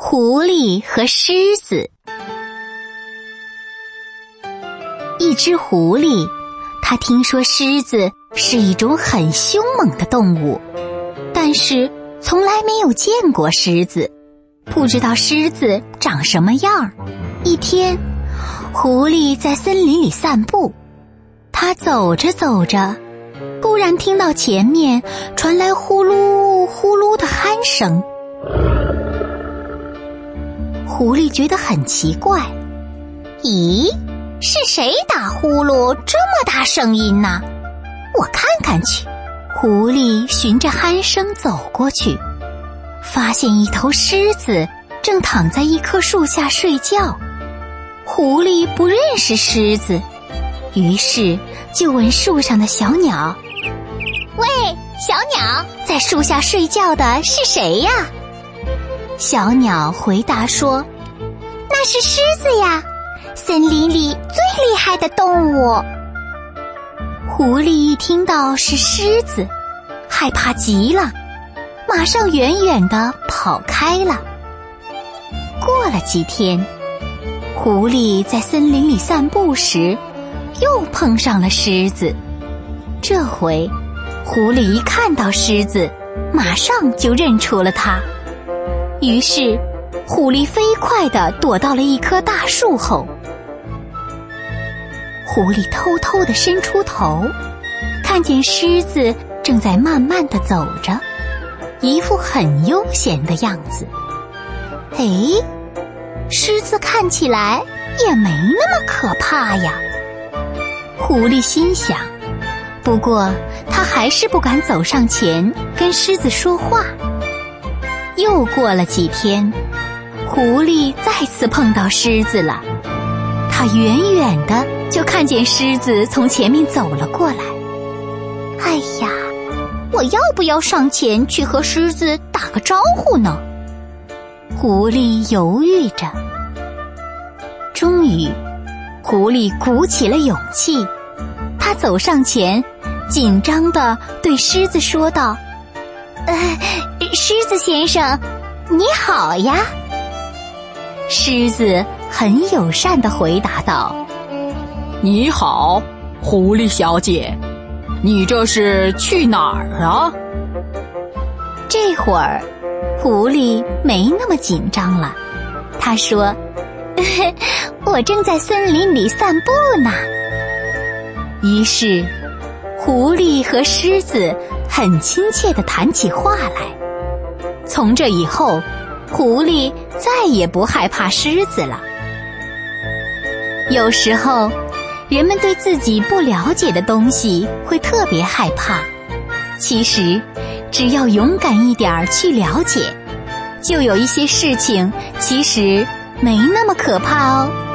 狐狸和狮子。一只狐狸，它听说狮子是一种很凶猛的动物，但是从来没有见过狮子，不知道狮子长什么样。一天，狐狸在森林里散步，它走着走着，突然听到前面传来呼噜呼噜的鼾声。狐狸觉得很奇怪，咦，是谁打呼噜这么大声音呢？我看看去。狐狸循着鼾声走过去，发现一头狮子正躺在一棵树下睡觉。狐狸不认识狮子，于是就问树上的小鸟：喂，小鸟，在树下睡觉的是谁呀？小鸟回答说：那是狮子呀，森林里最厉害的动物。狐狸一听到是狮子，害怕极了，马上远远地跑开了。过了几天，狐狸在森林里散步时，又碰上了狮子。这回，狐狸一看到狮子，马上就认出了它。于是，狐狸飞快地躲到了一棵大树后。狐狸偷偷地伸出头，看见狮子正在慢慢地走着，一副很悠闲的样子。诶，狮子看起来也没那么可怕呀。狐狸心想，不过他还是不敢走上前跟狮子说话。又过了几天，狐狸再次碰到狮子了，他远远的就看见狮子从前面走了过来。哎呀，我要不要上前去和狮子打个招呼呢？狐狸犹豫着。终于，狐狸鼓起了勇气，他走上前，紧张地对狮子说道：狮子先生，你好呀。狮子很友善地回答道： 你好，狐狸小姐，你这是去哪儿啊？ 这会儿，狐狸没那么紧张了，他说：我正在森林里散步呢。于是，狐狸和狮子很亲切地谈起话来。从这以后，狐狸再也不害怕狮子了。有时候，人们对自己不了解的东西会特别害怕，其实只要勇敢一点去了解，就有一些事情其实没那么可怕哦。